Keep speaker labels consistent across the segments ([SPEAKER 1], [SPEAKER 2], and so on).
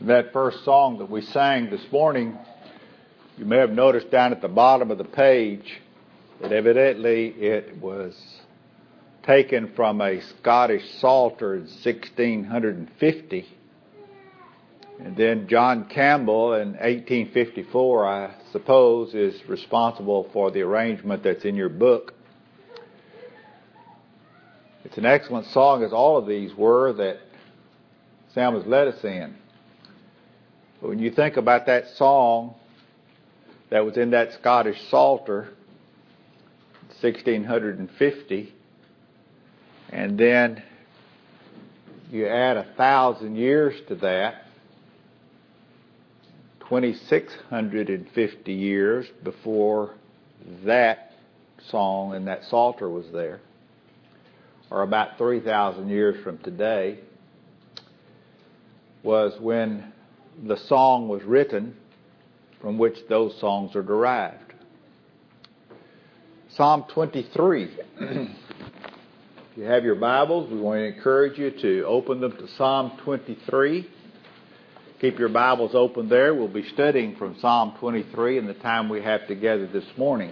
[SPEAKER 1] That first song that we sang this morning, you may have noticed down at the bottom of the page that evidently it was taken from a Scottish psalter in 1650. And then John Campbell in 1854, I suppose, is responsible for the arrangement that's in your book. It's an excellent song, as all of these were, that Sam has led us in. But when you think about that song that was in that Scottish Psalter, 1650, and then you add 1,000 years to that, 2,650 years before that song and that Psalter was there, or about 3,000 years from today, was when the song was written from which those songs are derived. Psalm 23. If you have your Bibles, we want to encourage you to open them to Psalm 23. Keep your Bibles open there. We'll be studying from Psalm 23 in the time we have together this morning.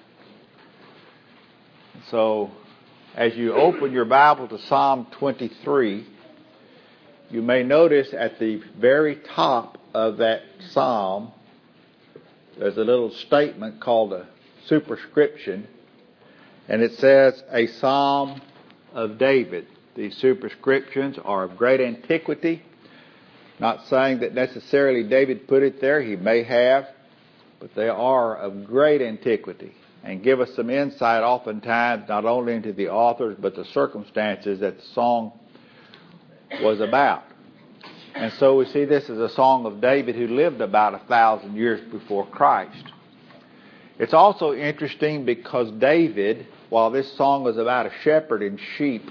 [SPEAKER 1] So, as you open your Bible to Psalm 23, you may notice at the very top of that psalm, there's a little statement called a superscription, and it says, a psalm of David. These superscriptions are of great antiquity. Not saying that necessarily David put it there, he may have, but they are of great antiquity and give us some insight oftentimes not only into the authors but the circumstances that the song was about. And so we see this as a song of David who lived about 1,000 years before Christ. It's also interesting because David, while this song is about a shepherd and sheep,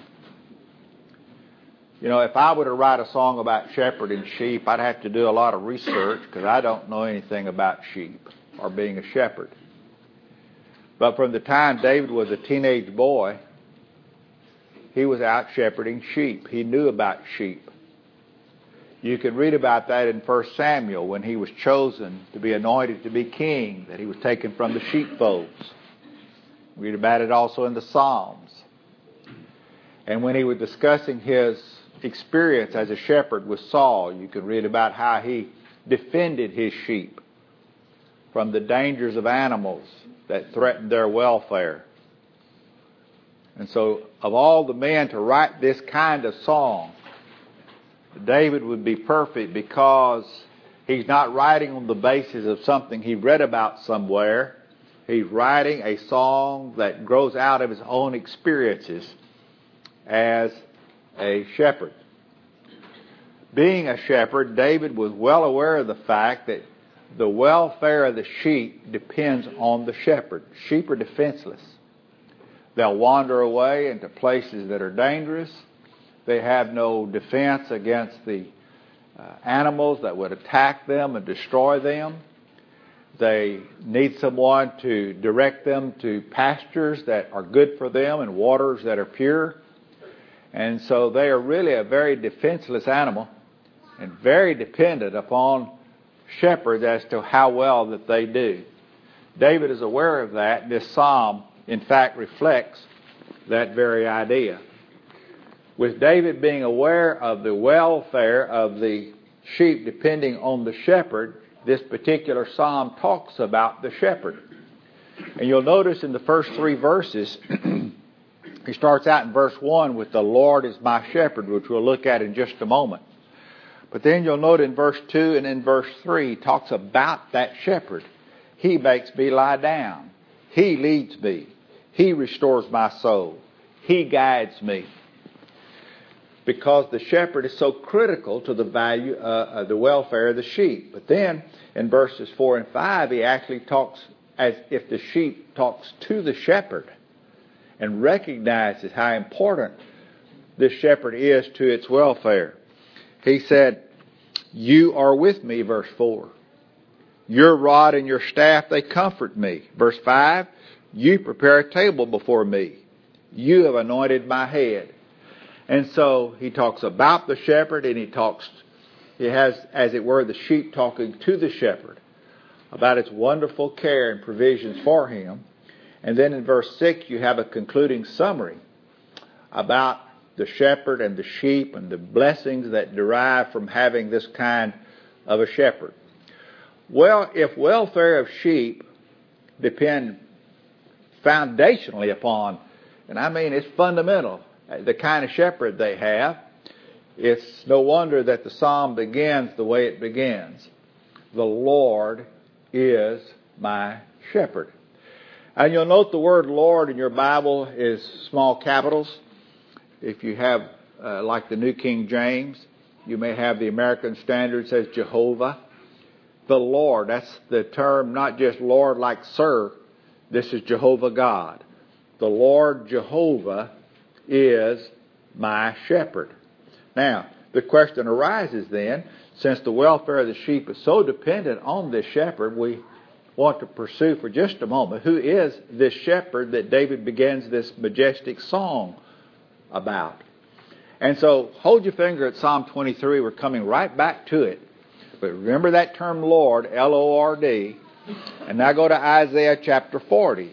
[SPEAKER 1] you know, if I were to write a song about shepherd and sheep, I'd have to do a lot of research because I don't know anything about sheep or being a shepherd. But from the time David was a teenage boy, he was out shepherding sheep. He knew about sheep. You can read about that in 1 Samuel when he was chosen to be anointed to be king, that he was taken from the sheepfolds. Read about it also in the Psalms. And when he was discussing his experience as a shepherd with Saul, you can read about how he defended his sheep from the dangers of animals that threatened their welfare. And so, of all the men to write this kind of song, David would be perfect because he's not writing on the basis of something he read about somewhere. He's writing a song that grows out of his own experiences as a shepherd. Being a shepherd, David was well aware of the fact that the welfare of the sheep depends on the shepherd. Sheep are defenseless. They'll wander away into places that are dangerous. They have no defense against the animals that would attack them and destroy them. They need someone to direct them to pastures that are good for them and waters that are pure. And so they are really a very defenseless animal and very dependent upon shepherds as to how well that they do. David is aware of that. This psalm, in fact, reflects that very idea. With David being aware of the welfare of the sheep depending on the shepherd, this particular psalm talks about the shepherd. And you'll notice in the first 3 verses, he starts out in verse 1 with the Lord is my shepherd, which we'll look at in just a moment. But then you'll note in verse 2 and in verse 3, he talks about that shepherd. He makes me lie down. He leads me. He restores my soul. He guides me. Because the shepherd is so critical to the value of the welfare of the sheep. But then in verses 4 and 5, he actually talks as if the sheep talks to the shepherd and recognizes how important this shepherd is to its welfare. He said, you are with me, verse 4. Your rod and your staff, they comfort me. Verse 5, you prepare a table before me. You have anointed my head. And so he talks about the shepherd and he talks he has, as it were, the sheep talking to the shepherd about its wonderful care and provisions for him. And then in verse 6, you have a concluding summary about the shepherd and the sheep and the blessings that derive from having this kind of a shepherd. Well, if welfare of sheep depend foundationally upon, and I mean it's fundamental, the kind of shepherd they have, it's no wonder that the psalm begins the way it begins. The Lord is my shepherd. And you'll note the word Lord in your Bible is small capitals. If you have, like the New King James, you may have the American Standard says Jehovah. The Lord, that's the term, not just Lord like Sir. This is Jehovah God. The Lord Jehovah is my shepherd. Now, the question arises then, since the welfare of the sheep is so dependent on this shepherd, we want to pursue for just a moment, who is this shepherd that David begins this majestic song about? And so, hold your finger at Psalm 23. We're coming right back to it. But remember that term Lord, L-O-R-D. And now go to Isaiah chapter 40.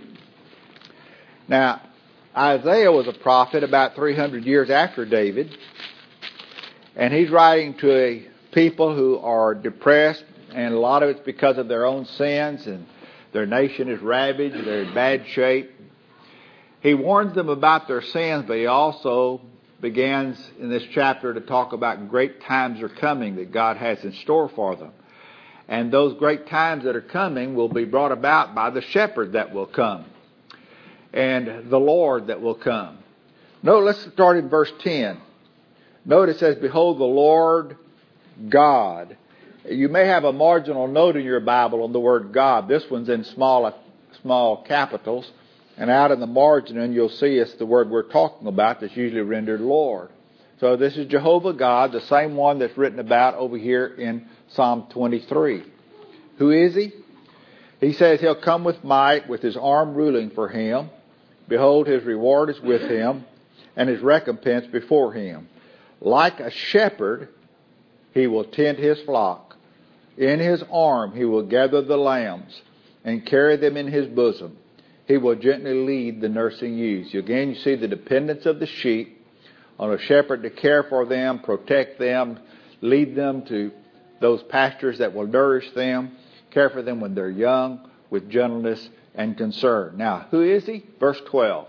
[SPEAKER 1] Now, Isaiah was a prophet about 300 years after David. And he's writing to a people who are depressed. And a lot of it's because of their own sins. And their nation is ravaged. They're in bad shape. He warns them about their sins, but he also begins in this chapter to talk about great times are coming that God has in store for them. And those great times that are coming will be brought about by the shepherd that will come and the Lord that will come. No, let's start in verse 10. Note it says, behold the Lord God. You may have a marginal note in your Bible on the word God. This one's in small capitals. And out in the margin, and you'll see it's the word we're talking about that's usually rendered Lord. So this is Jehovah God, the same one that's written about over here in Psalm 23. Who is he? He says he'll come with might, with his arm ruling for him. Behold, his reward is with him, and his recompense before him. Like a shepherd, he will tend his flock. In his arm he will gather the lambs, and carry them in his bosom. He will gently lead the nursing ewes. Again, you see the dependence of the sheep on a shepherd to care for them, protect them, lead them to those pastures that will nourish them, care for them when they're young, with gentleness and concern. Now, who is he? Verse 12.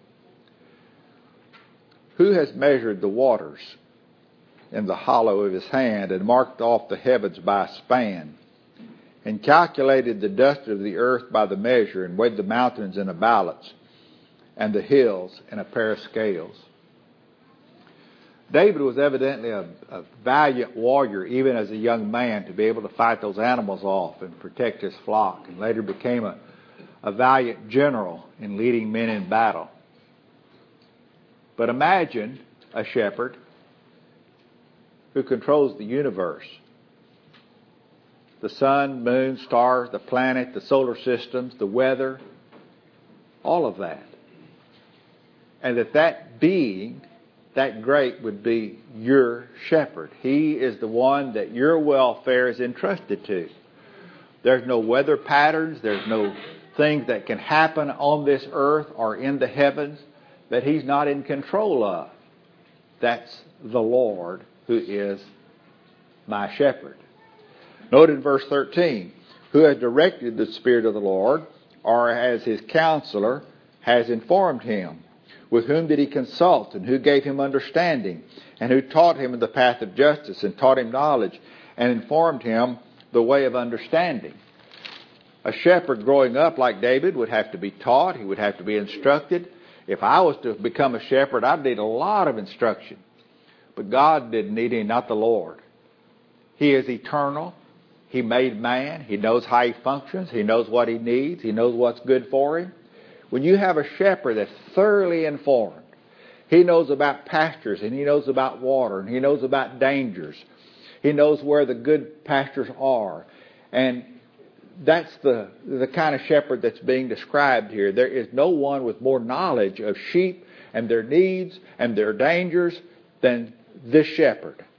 [SPEAKER 1] Who has measured the waters in the hollow of his hand and marked off the heavens by a span? And calculated the dust of the earth by the measure, and weighed the mountains in a balance, and the hills in a pair of scales. David was evidently a valiant warrior, even as a young man, to be able to fight those animals off and protect his flock, and later became a valiant general in leading men in battle. But imagine a shepherd who controls the universe. The sun, moon, stars, the planet, the solar systems, the weather, all of that. And that being, that great, would be your shepherd. He is the one that your welfare is entrusted to. There's no weather patterns, there's no things that can happen on this earth or in the heavens that he's not in control of. That's the Lord who is my shepherd. Note in verse 13, who has directed the Spirit of the Lord, or as his counselor, has informed him. With whom did he consult, and who gave him understanding, and who taught him in the path of justice, and taught him knowledge, and informed him the way of understanding. A shepherd growing up like David would have to be taught, he would have to be instructed. If I was to become a shepherd, I'd need a lot of instruction. But God didn't need any, not the Lord. He is eternal. He made man. He knows how he functions. He knows what he needs. He knows what's good for him. When you have a shepherd that's thoroughly informed, he knows about pastures, and he knows about water, and he knows about dangers. He knows where the good pastures are. And that's the kind of shepherd that's being described here. There is no one with more knowledge of sheep and their needs and their dangers than this shepherd.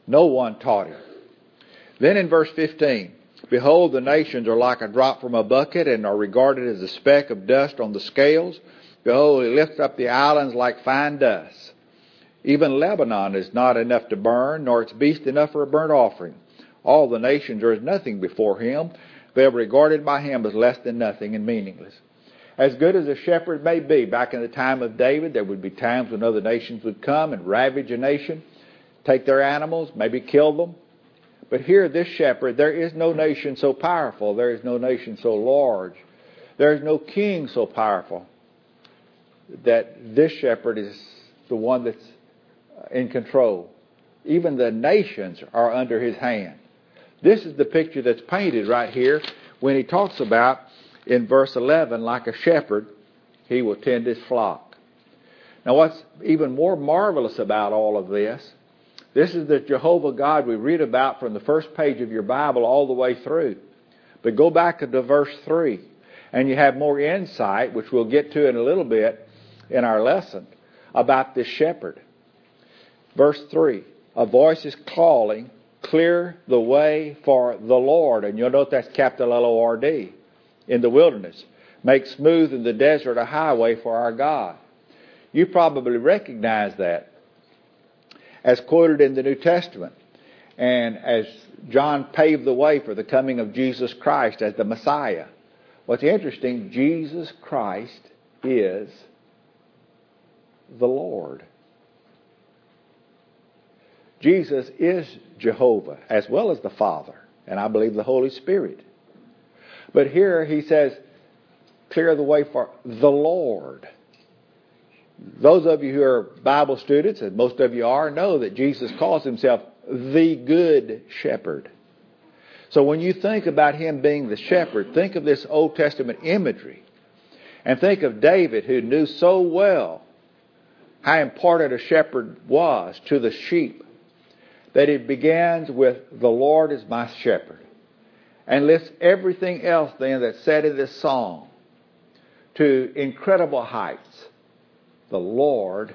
[SPEAKER 1] No one taught him. Then in verse 15, behold, the nations are like a drop from a bucket and are regarded as a speck of dust on the scales. Behold, he lifts up the islands like fine dust. Even Lebanon is not enough to burn, nor its beast enough for a burnt offering. All the nations are as nothing before him. They are regarded by him as less than nothing and meaningless. As good as a shepherd may be, back in the time of David, there would be times when other nations would come and ravage a nation, take their animals, maybe kill them. But here, this shepherd, there is no nation so powerful. There is no nation so large. There is no king so powerful that this shepherd is the one that's in control. Even the nations are under his hand. This is the picture that's painted right here when he talks about, in verse 11, like a shepherd, he will tend his flock. Now, what's even more marvelous about all of this, this is the Jehovah God we read about from the first page of your Bible all the way through. But go back to verse 3, and you have more insight, which we'll get to in a little bit in our lesson, about this shepherd. Verse 3, a voice is calling, clear the way for the Lord. And you'll note that's capital L-O-R-D, in the wilderness. Make smooth in the desert a highway for our God. You probably recognize that as quoted in the New Testament, and as John paved the way for the coming of Jesus Christ as the Messiah. What's interesting, Jesus Christ is the Lord. Jesus is Jehovah as well as the Father, and I believe the Holy Spirit. But here he says, clear the way for the Lord. Those of you who are Bible students, and most of you are, know that Jesus calls himself the Good Shepherd. So when you think about him being the shepherd, think of this Old Testament imagery. And think of David, who knew so well how important a shepherd was to the sheep, that it begins with, the Lord is my shepherd. And lists everything else then that's said in this song to incredible heights. The Lord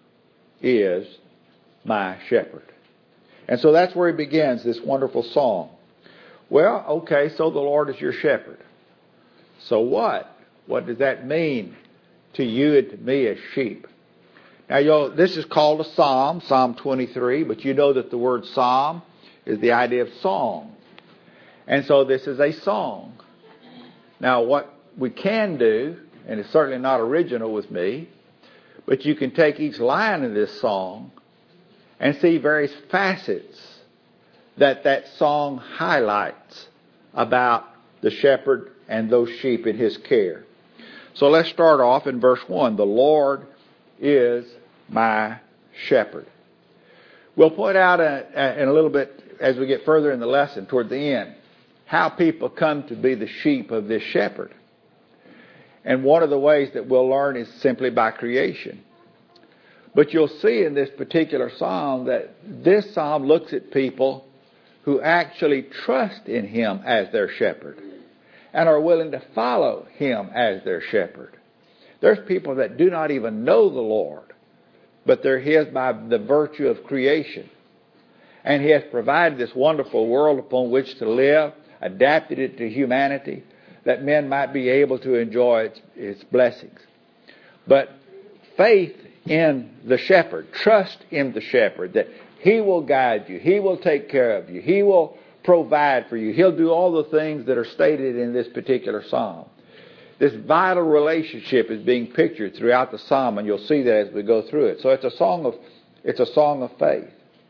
[SPEAKER 1] is my shepherd. And so that's where he begins this wonderful song. Well, okay, so the Lord is your shepherd. So what? What does that mean to you and to me as sheep? Now, this is called a psalm, Psalm 23, but you know that the word psalm is the idea of song. And so this is a song. Now, what we can do, and it's certainly not original with me, but you can take each line of this song and see various facets that song highlights about the shepherd and those sheep in his care. So let's start off in verse 1. The Lord is my shepherd. We'll point out in a little bit as we get further in the lesson toward the end how people come to be the sheep of this shepherd. And one of the ways that we'll learn is simply by creation. But you'll see in this particular psalm that this psalm looks at people who actually trust in him as their shepherd and are willing to follow him as their shepherd. There's people that do not even know the Lord, but they're his by the virtue of creation. And he has provided this wonderful world upon which to live, adapted it to humanity, that men might be able to enjoy its blessings. But faith in the shepherd, trust in the shepherd, that he will guide you, he will take care of you, he will provide for you, he'll do all the things that are stated in this particular psalm. This vital relationship is being pictured throughout the psalm, and you'll see that as we go through it. So it's a song of faith.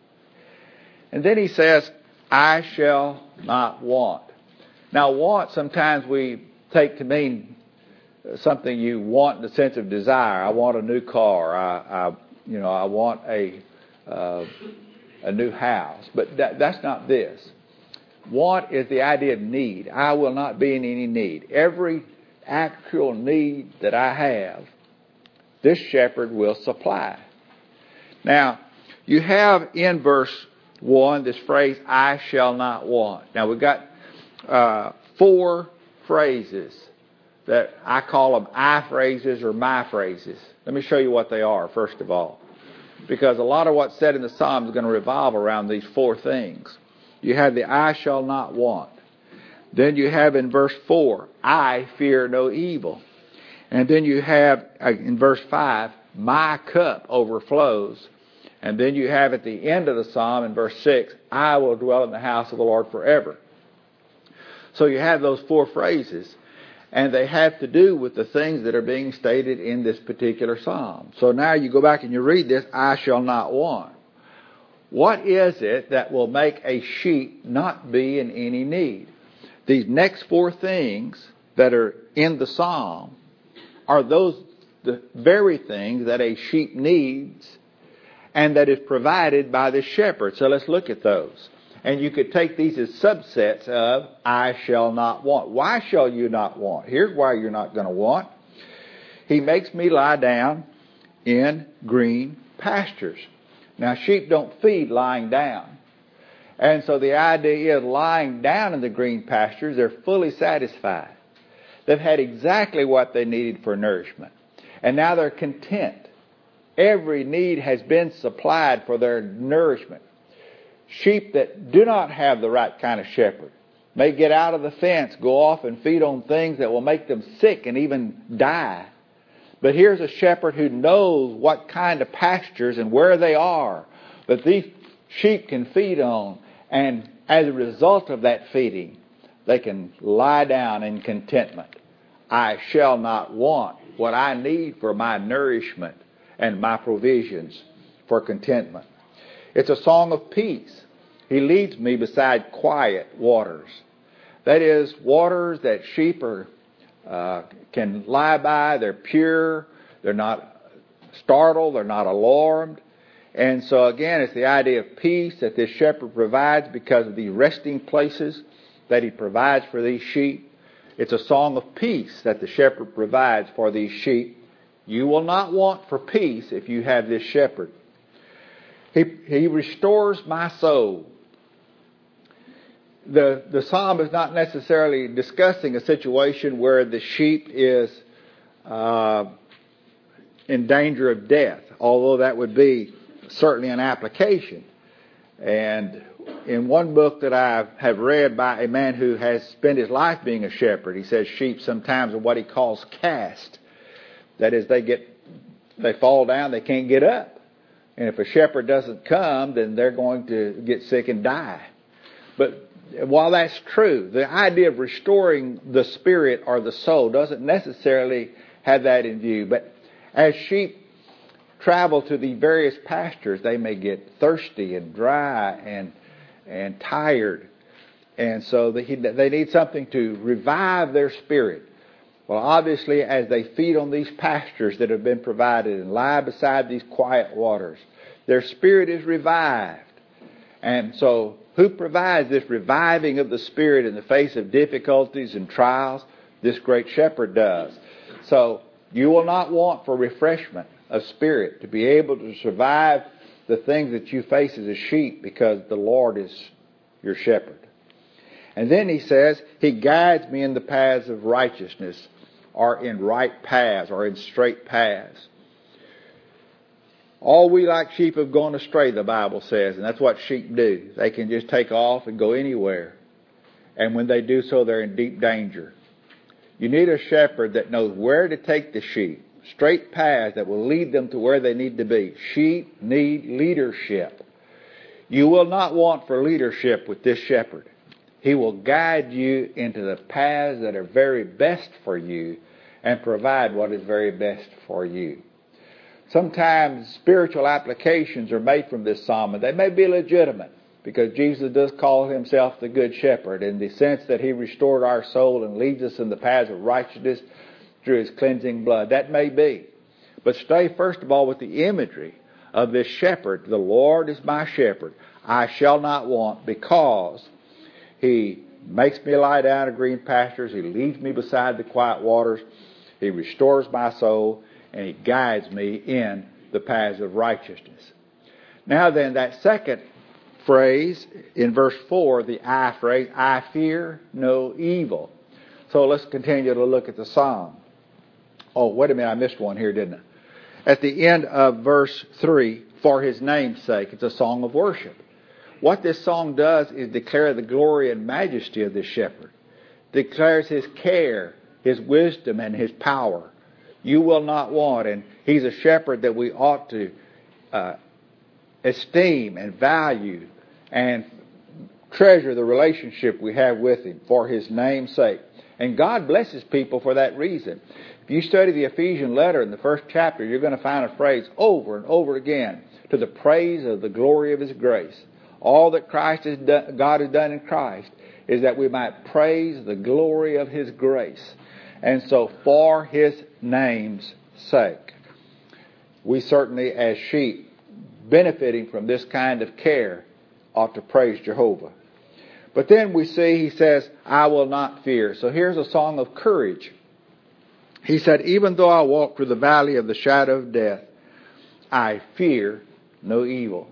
[SPEAKER 1] And then he says, I shall not want. Now, want sometimes we take to mean something you want in the sense of desire. I want a new car. I want a new house. But that's not this. Want is the idea of need. I will not be in any need. Every actual need that I have, this shepherd will supply. Now, you have in verse 1 this phrase, I shall not want. Now, we've got 4 phrases that I call them I phrases or my phrases. Let me show you what they are, first of all. because a lot of what's said in the Psalm is going to revolve around these four things. You have the I shall not want. Then you have in verse 4, I fear no evil. And then you have in verse 5, my cup overflows. And then you have at the end of the Psalm in verse 6, I will dwell in the house of the Lord forever. So you have those four phrases, and they have to do with the things that are being stated in this particular Psalm. So now you go back and you read this, I shall not want. What is it that will make a sheep not be in any need? These next four things that are in the Psalm are the very things that a sheep needs and that is provided by the shepherd. So let's look at those. And you could take these as subsets of I shall not want. Why shall you not want? Here's why you're not going to want. He makes me lie down in green pastures. Now, sheep don't feed lying down. And so the idea is lying down in the green pastures, they're fully satisfied. They've had exactly what they needed for nourishment. And now they're content. Every need has been supplied for their nourishment. Sheep that do not have the right kind of shepherd may get out of the fence, go off and feed on things that will make them sick and even die. But here's a shepherd who knows what kind of pastures and where they are that these sheep can feed on. And as a result of that feeding, they can lie down in contentment. I shall not want what I need for my nourishment and my provisions for contentment. It's a song of peace. He leads me beside quiet waters. That is, waters that sheep can lie by. They're pure. They're not startled. They're not alarmed. And so again, it's the idea of peace that this shepherd provides because of the resting places that he provides for these sheep. It's a song of peace that the shepherd provides for these sheep. You will not want for peace if you have this shepherd. He restores my soul. The psalm is not necessarily discussing a situation where the sheep is in danger of death, although that would be certainly an application. And in one book that I have read by a man who has spent his life being a shepherd, he says sheep sometimes are what he calls cast. That is, they fall down, they can't get up. And if a shepherd doesn't come, then they're going to get sick and die. But while that's true, the idea of restoring the spirit or the soul doesn't necessarily have that in view. But as sheep travel to the various pastures, they may get thirsty and dry and tired. And so they need something to revive their spirit. Well, obviously, as they feed on these pastures that have been provided and lie beside these quiet waters, their spirit is revived. And so, who provides this reviving of the spirit in the face of difficulties and trials? This great shepherd does. So, you will not want for refreshment of spirit to be able to survive the things that you face as a sheep because the Lord is your shepherd. And then he says, He guides me in the paths of righteousness, or in right paths, or in straight paths. All we like sheep have gone astray, the Bible says, and that's what sheep do. They can just take off and go anywhere. And when they do so, they're in deep danger. You need a shepherd that knows where to take the sheep, straight paths that will lead them to where they need to be. Sheep need leadership. You will not want for leadership with this shepherd. He will guide you into the paths that are very best for you and provide what is very best for you. Sometimes spiritual applications are made from this psalm, and they may be legitimate because Jesus does call himself the Good Shepherd in the sense that he restored our soul and leads us in the paths of righteousness through his cleansing blood. That may be. But stay first of all with the imagery of this shepherd. The Lord is my shepherd. I shall not want, because He makes me lie down in green pastures. He leads me beside the quiet waters. He restores my soul, and He guides me in the paths of righteousness. Now then, that second phrase in verse 4, the I phrase, I fear no evil. So let's continue to look at the psalm. Oh, wait a minute, I missed one here, didn't I? At the end of verse 3, for His name's sake. It's a song of worship. What this song does is declare the glory and majesty of this shepherd. Declares His care, His wisdom, and His power. You will not want. And He's a shepherd that we ought to esteem and value and treasure the relationship we have with Him for His name's sake. And God blesses people for that reason. If you study the Ephesian letter in the first chapter, you're going to find a phrase over and over again, to the praise of the glory of His grace. All that God has done in Christ is that we might praise the glory of His grace. And so for His name's sake, we certainly as sheep benefiting from this kind of care ought to praise Jehovah. But then we see He says, I will not fear. So here's a song of courage. He said, even though I walk through the valley of the shadow of death, I fear no evil.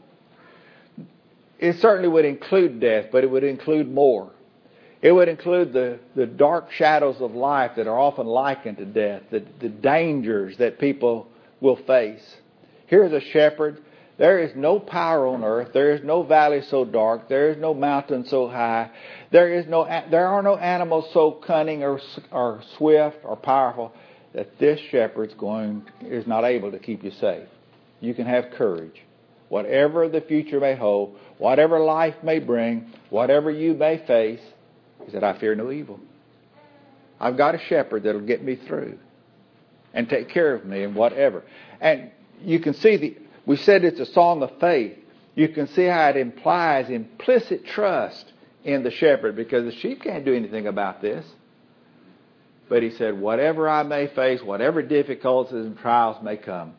[SPEAKER 1] It certainly would include death, but it would include more. It would include the dark shadows of life that are often likened to death, the dangers that people will face. Here's a shepherd. There is no power on earth. There is no valley so dark. There is no mountain so high. There are no animals so cunning or swift or powerful that this shepherd is not able to keep you safe. You can have courage. Whatever the future may hold, whatever life may bring, whatever you may face, He said, I fear no evil. I've got a shepherd that'll get me through and take care of me and whatever. And you can see we said it's a song of faith. You can see how it implies implicit trust in the shepherd, because the sheep can't do anything about this. But He said, whatever I may face, whatever difficulties and trials may come,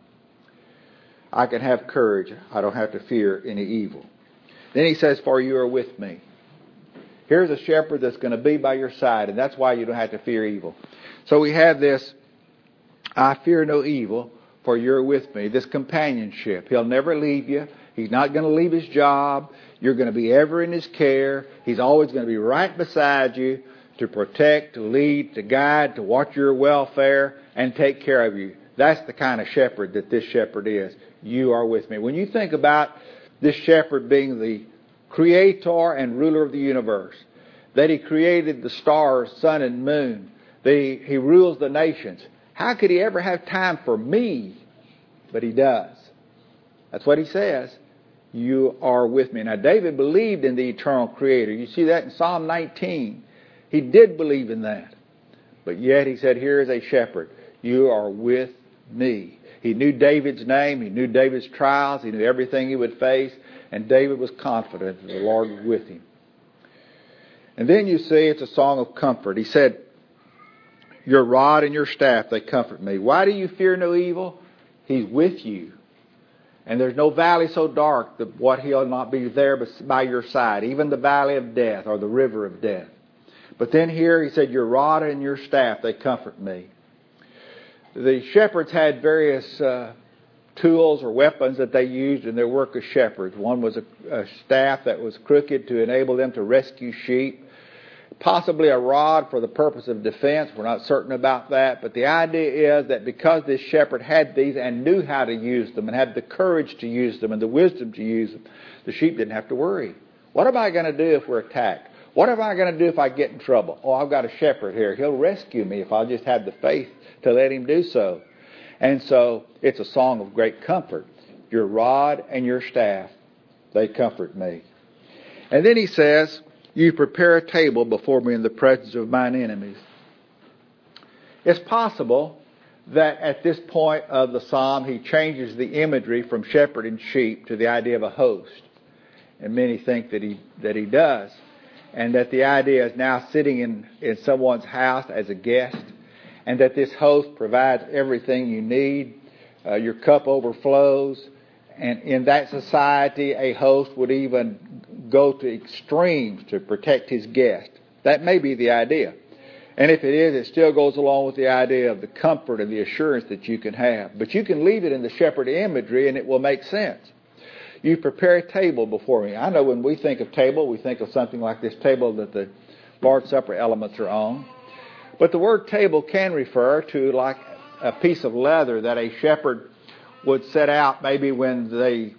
[SPEAKER 1] I can have courage. I don't have to fear any evil. Then He says, for you are with me. Here's a shepherd that's going to be by your side, and that's why you don't have to fear evil. So we have this, I fear no evil, for you're with me. This companionship. He'll never leave you. He's not going to leave His job. You're going to be ever in His care. He's always going to be right beside you to protect, to lead, to guide, to watch your welfare, and take care of you. That's the kind of shepherd that this shepherd is. You are with me. When you think about this shepherd being the creator and ruler of the universe, that He created the stars, sun, and moon, He rules the nations. How could He ever have time for me? But He does. That's what He says. You are with me. Now, David believed in the eternal Creator. You see that in Psalm 19. He did believe in that. But yet He said, here is a shepherd. You are with me. He knew David's name. He knew David's trials. He knew everything he would face. And David was confident that the Lord was with him. And then you see it's a song of comfort. He said, your rod and your staff, they comfort me. Why do you fear no evil? He's with you. And there's no valley so dark that what He'll not be there by your side. Even the valley of death or the river of death. But then here He said, your rod and your staff, they comfort me. The shepherds had various tools or weapons that they used in their work as shepherds. One was a staff that was crooked to enable them to rescue sheep. Possibly a rod for the purpose of defense. We're not certain about that. But the idea is that because this shepherd had these and knew how to use them and had the courage to use them and the wisdom to use them, the sheep didn't have to worry. What am I going to do if we're attacked? What am I going to do if I get in trouble? Oh, I've got a shepherd here. He'll rescue me if I'll just have the faith to let Him do so. And so it's a song of great comfort. Your rod and your staff, they comfort me. And then He says, you prepare a table before me in the presence of mine enemies. It's possible that at this point of the psalm, he changes the imagery from shepherd and sheep to the idea of a host. And many think that he does. And that the idea is now sitting in someone's house as a guest. And that this host provides everything you need. Your cup overflows. And in that society, a host would even go to extremes to protect his guest. That may be the idea. And if it is, it still goes along with the idea of the comfort and the assurance that you can have. But you can leave it in the shepherd imagery and it will make sense. You prepare a table before me. I know when we think of table, we think of something like this table that the Lord's Supper elements are on. But the word table can refer to like a piece of leather that a shepherd would set out maybe when they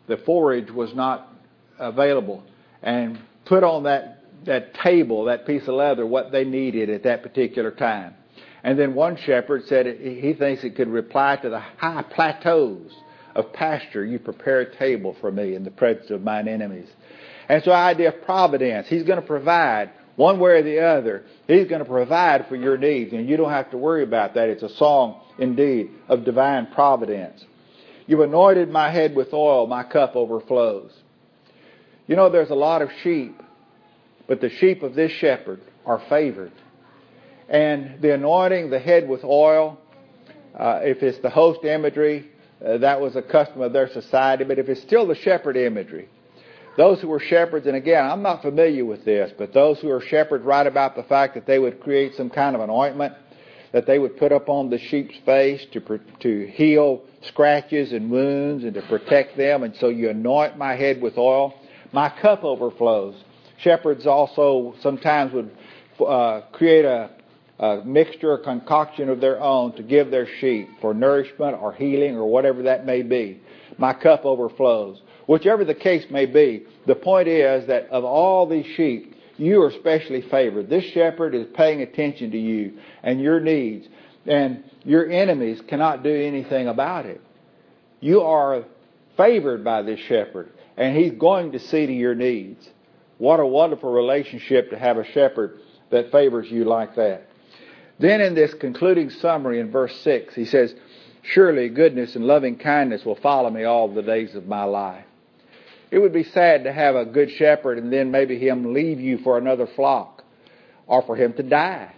[SPEAKER 1] the forage was not available, and put on that table, that piece of leather, what they needed at that particular time. And then one shepherd said he thinks it could reply to the high plateaus of pasture. You prepare a table for me in the presence of mine enemies. And so the idea of providence, he's going to provide one way or the other. He's going to provide for your needs, and you don't have to worry about that. It's a song, indeed, of divine providence. You've anointed my head with oil, my cup overflows. You know, there's a lot of sheep, but the sheep of this shepherd are favored. And the anointing the head with oil, if it's the host imagery, that was a custom of their society. But if it's still the shepherd imagery, those who were shepherds, and again, I'm not familiar with this, but those who are shepherds write about the fact that they would create some kind of an ointment that they would put up on the sheep's face to heal scratches and wounds and to protect them. And so you anoint my head with oil. My cup overflows. Shepherds also sometimes would create a mixture or concoction of their own to give their sheep for nourishment or healing or whatever that may be. My cup overflows. Whichever the case may be, the point is that of all these sheep, you are specially favored. This shepherd is paying attention to you and your needs, and your enemies cannot do anything about it. You are favored by this shepherd, and he's going to see to your needs. What a wonderful relationship to have a shepherd that favors you like that. Then in this concluding summary in verse 6, he says, surely goodness and loving kindness will follow me all the days of my life. It would be sad to have a good shepherd and then maybe him leave you for another flock, or for him to die,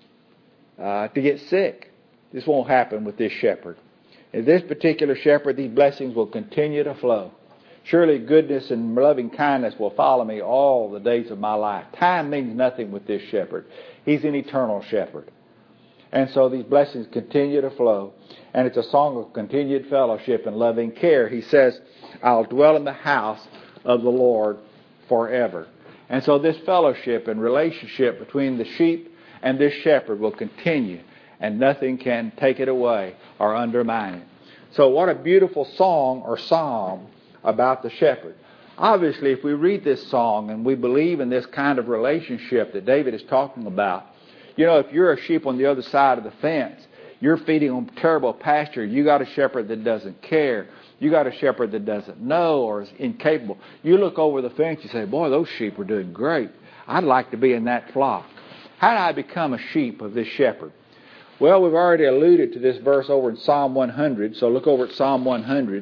[SPEAKER 1] to get sick. This won't happen with this shepherd. In this particular shepherd, these blessings will continue to flow. Surely goodness and loving kindness will follow me all the days of my life. Time means nothing with this shepherd. He's an eternal shepherd. And so these blessings continue to flow. And it's a song of continued fellowship and loving care. He says, I'll dwell in the house of the Lord forever. And so this fellowship and relationship between the sheep and this shepherd will continue. And nothing can take it away or undermine it. So what a beautiful song or psalm about the shepherd. Obviously, if we read this song and we believe in this kind of relationship that David is talking about, you know, if you're a sheep on the other side of the fence, you're feeding on terrible pasture, you got a shepherd that doesn't care, you got a shepherd that doesn't know or is incapable. You look over the fence, you say, boy, those sheep are doing great. I'd like to be in that flock. How do I become a sheep of this shepherd? Well, we've already alluded to this verse over in Psalm 100, so look over at Psalm 100.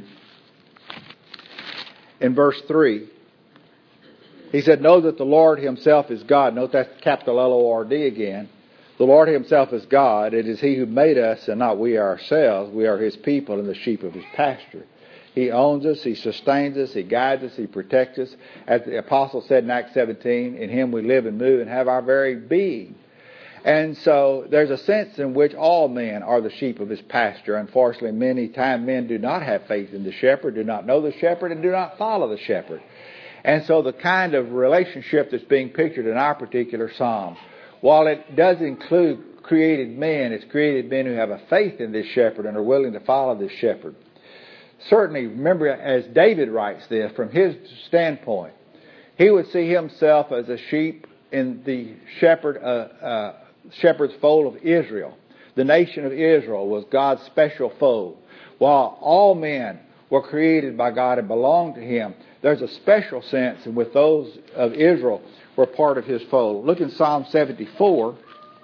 [SPEAKER 1] In verse 3, he said, know that the Lord himself is God. Note that's capital L-O-R-D again. The Lord himself is God. It is he who made us and not we ourselves. We are his people and the sheep of his pasture. He owns us. He sustains us. He guides us. He protects us. As the apostle said in Acts 17, in him we live and move and have our very being. And so there's a sense in which all men are the sheep of his pasture. Unfortunately, many times men do not have faith in the shepherd, do not know the shepherd, and do not follow the shepherd. And so the kind of relationship that's being pictured in our particular psalm, while it does include created men, it's created men who have a faith in this shepherd and are willing to follow this shepherd. Certainly, remember, as David writes this, from his standpoint, he would see himself as a sheep in the shepherd's fold of Israel. The nation of Israel was God's special fold. While all men were created by God and belonged to him, there's a special sense in which those of Israel were part of his fold. Look in Psalm 74.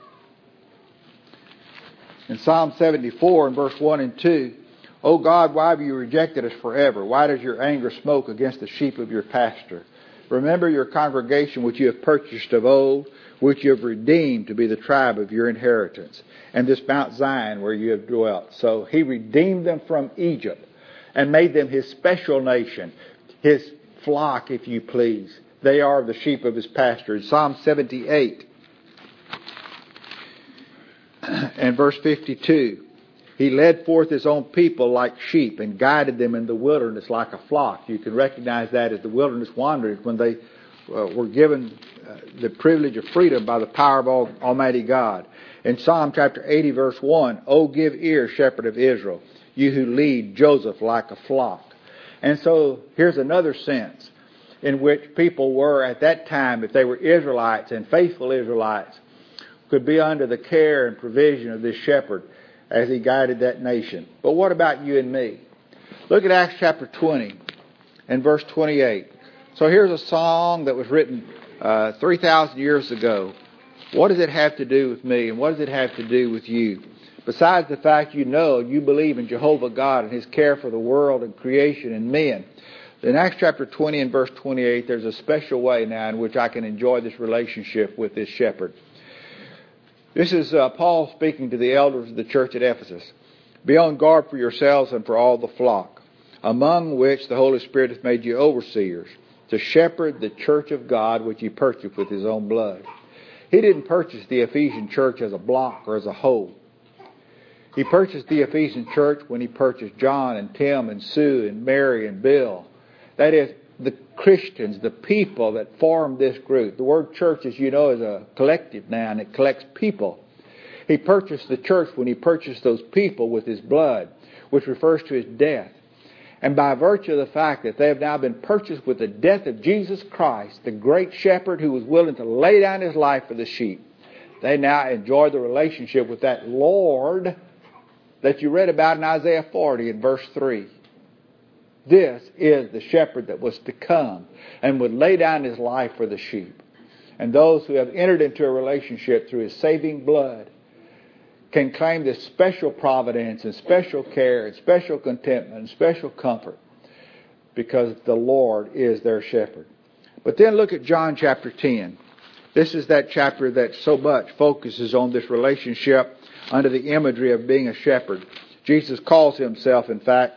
[SPEAKER 1] In Psalm 74 in verse 1 and 2, O God, why have you rejected us forever? Why does your anger smoke against the sheep of your pasture? Remember your congregation which you have purchased of old, which you have redeemed to be the tribe of your inheritance, and this Mount Zion where you have dwelt. So he redeemed them from Egypt and made them his special nation, his flock, if you please. They are the sheep of his pasture. In Psalm 78 and verse 52, he led forth his own people like sheep and guided them in the wilderness like a flock. You can recognize that as the wilderness wanderers when they were given the privilege of freedom by the power of Almighty God. In Psalm chapter 80 verse 1, O give ear, shepherd of Israel, you who lead Joseph like a flock. And so here's another sense in which people were at that time, if they were Israelites and faithful Israelites, could be under the care and provision of this shepherd as he guided that nation. But what about you and me? Look at Acts chapter 20 and verse 28. So here's a song that was written 3,000 years ago. What does it have to do with me, and what does it have to do with you? Besides the fact you believe in Jehovah God and His care for the world and creation and men. In Acts chapter 20 and verse 28, there's a special way now in which I can enjoy this relationship with this shepherd. This is Paul speaking to the elders of the church at Ephesus. Be on guard for yourselves and for all the flock, among which the Holy Spirit hath made you overseers, to shepherd the church of God which He purchased with His own blood. He didn't purchase the Ephesian church as a block or as a whole. He purchased the Ephesian church when He purchased John and Tim and Sue and Mary and Bill. That is, the Christians, the people that formed this group. The word church, as you know, is a collective noun. It collects people. He purchased the church when He purchased those people with His blood, which refers to His death. And by virtue of the fact that they have now been purchased with the death of Jesus Christ, the great shepherd who was willing to lay down His life for the sheep, they now enjoy the relationship with that Lord that you read about in Isaiah 40 in verse 3. This is the shepherd that was to come and would lay down His life for the sheep. And those who have entered into a relationship through His saving blood can claim this special providence and special care and special contentment and special comfort because the Lord is their shepherd. But then look at John chapter 10. This is that chapter that so much focuses on this relationship under the imagery of being a shepherd. Jesus calls Himself, in fact,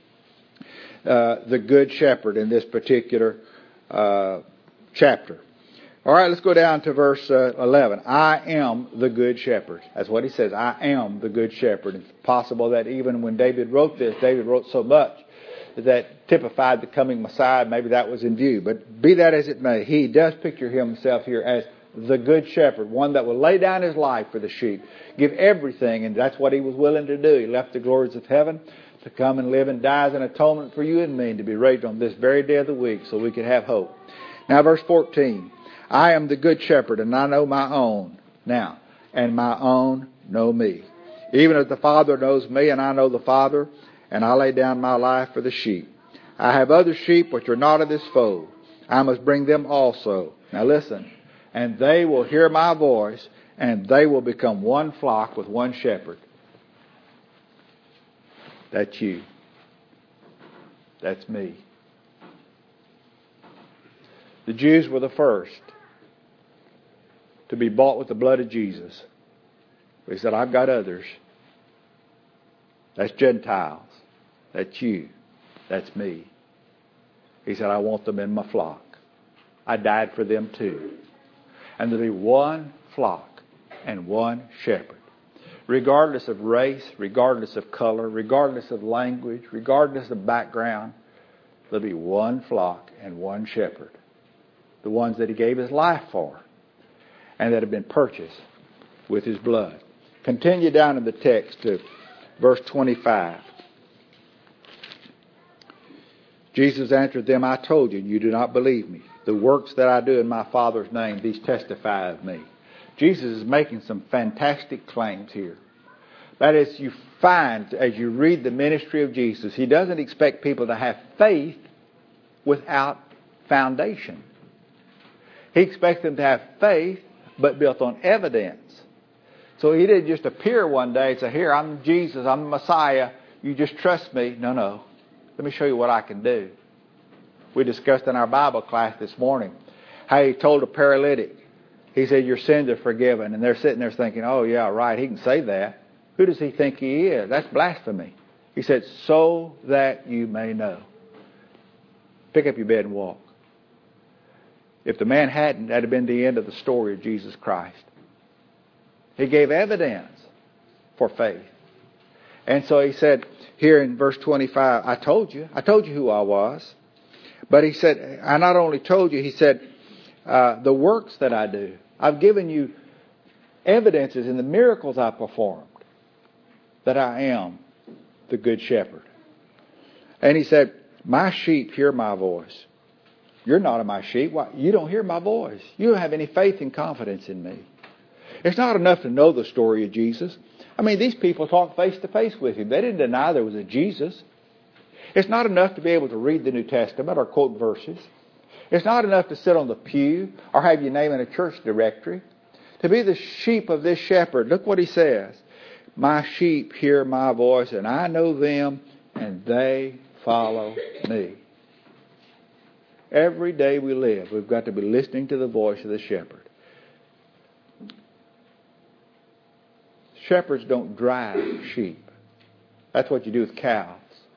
[SPEAKER 1] the Good Shepherd in this particular chapter. All right, let's go down to verse 11. I am the Good Shepherd. That's what He says. I am the Good Shepherd. It's possible that even when David wrote this, David wrote so much that typified the coming Messiah. Maybe that was in view. But be that as it may, he does picture himself here as the Good Shepherd, one that will lay down His life for the sheep, give everything, and that's what He was willing to do. He left the glories of heaven to come and live and die as an atonement for you and me, and to be raised on this very day of the week so we could have hope. Now verse 14. I am the Good Shepherd, and I know my own. Now, and my own know me. Even as the Father knows me, and I know the Father, and I lay down my life for the sheep. I have other sheep which are not of this fold. I must bring them also. Now listen. And they will hear my voice, and they will become one flock with one shepherd. That's you. That's me. The Jews were the first to be bought with the blood of Jesus. He said, I've got others. That's Gentiles. That's you. That's me. He said, I want them in my flock. I died for them too. And there'll be one flock and one shepherd. Regardless of race, regardless of color, regardless of language, regardless of background, there'll be one flock and one shepherd. The ones that He gave His life for and that have been purchased with His blood. Continue down in the text to verse 25. Jesus answered them, I told you, and you do not believe me. The works that I do in my Father's name, these testify of me. Jesus is making some fantastic claims here. That is, you find, as you read the ministry of Jesus, He doesn't expect people to have faith without foundation. He expects them to have faith, but built on evidence. So He didn't just appear one day and say, here, I'm Jesus, I'm the Messiah, you just trust me. No. Let me show you what I can do. We discussed in our Bible class this morning how He told a paralytic, He said, your sins are forgiven. And they're sitting there thinking, oh yeah, right, He can say that. Who does He think He is? That's blasphemy. He said, so that you may know. Pick up your bed and walk. If the man hadn't, that had been the end of the story of Jesus Christ. He gave evidence for faith. And so He said here in verse 25, I told you who I was. But He said, I not only told you, He said, the works that I do. I've given you evidences in the miracles I performed that I am the Good Shepherd. And He said, My sheep hear my voice. You're not my sheep. Why? You don't hear my voice. You don't have any faith and confidence in me. It's not enough to know the story of Jesus. I mean, these people talked face to face with him. They didn't deny there was a Jesus. It's not enough to be able to read the New Testament or quote verses. It's not enough to sit on the pew or have your name in a church directory. To be the sheep of this shepherd, look what he says. My sheep hear my voice, and I know them, and they follow me. Every day we live, we've got to be listening to the voice of the shepherd. Shepherds don't drive sheep. That's what you do with cows.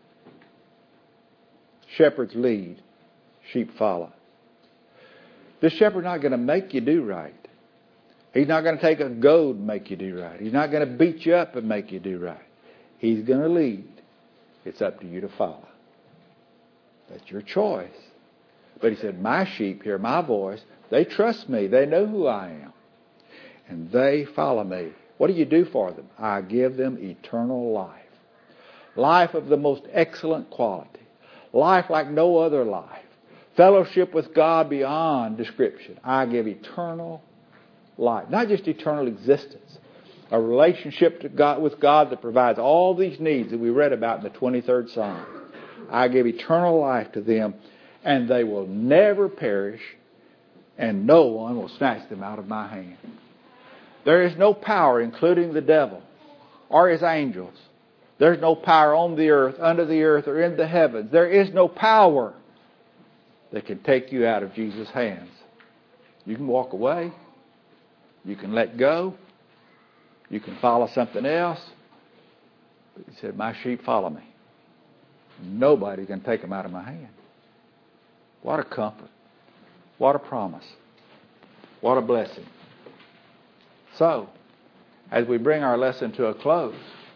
[SPEAKER 1] Shepherds lead, sheep follow. This shepherd's not going to make you do right. He's not going to take a goad and make you do right. He's not going to beat you up and make you do right. He's going to lead. It's up to you to follow. That's your choice. But he said, my sheep hear my voice. They trust me. They know who I am. And they follow me. What do you do for them? I give them eternal life. Life of the most excellent quality. Life like no other life. Fellowship with God beyond description. I give eternal life. Not just eternal existence. A relationship with God that provides all these needs that we read about in the 23rd Psalm. I give eternal life to them, and they will never perish, and no one will snatch them out of my hand. There is no power, including the devil or his angels. There's no power on the earth, under the earth, or in the heavens. There is no power that can take you out of Jesus' hands. You can walk away. You can let go. You can follow something else. But he said, my sheep follow me. Nobody can take them out of my hand. What a comfort. What a promise. What a blessing. So, as we bring our lesson to a close,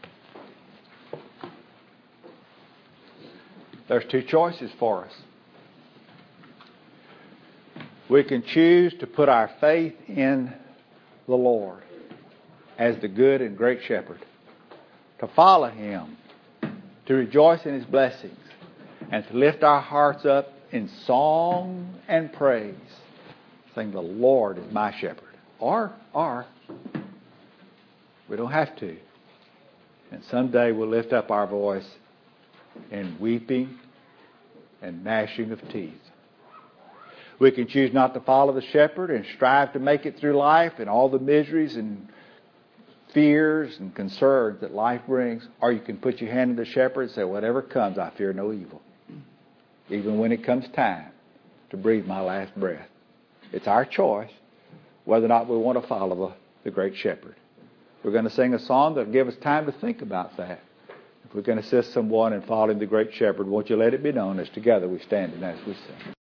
[SPEAKER 1] there's two choices for us. We can choose to put our faith in the Lord as the good and great shepherd, to follow him, to rejoice in his blessings, and to lift our hearts up in song and praise, saying, the Lord is my shepherd. Or, we don't have to. And someday we'll lift up our voice in weeping and gnashing of teeth. We can choose not to follow the shepherd and strive to make it through life and all the miseries and fears and concerns that life brings. Or you can put your hand in the shepherd and say, whatever comes, I fear no evil. Even when it comes time to breathe my last breath. It's our choice whether or not we want to follow the great shepherd. We're going to sing a song that will give us time to think about that. If we're going to assist someone in following the great shepherd, won't you let it be known as together we stand and as we sing.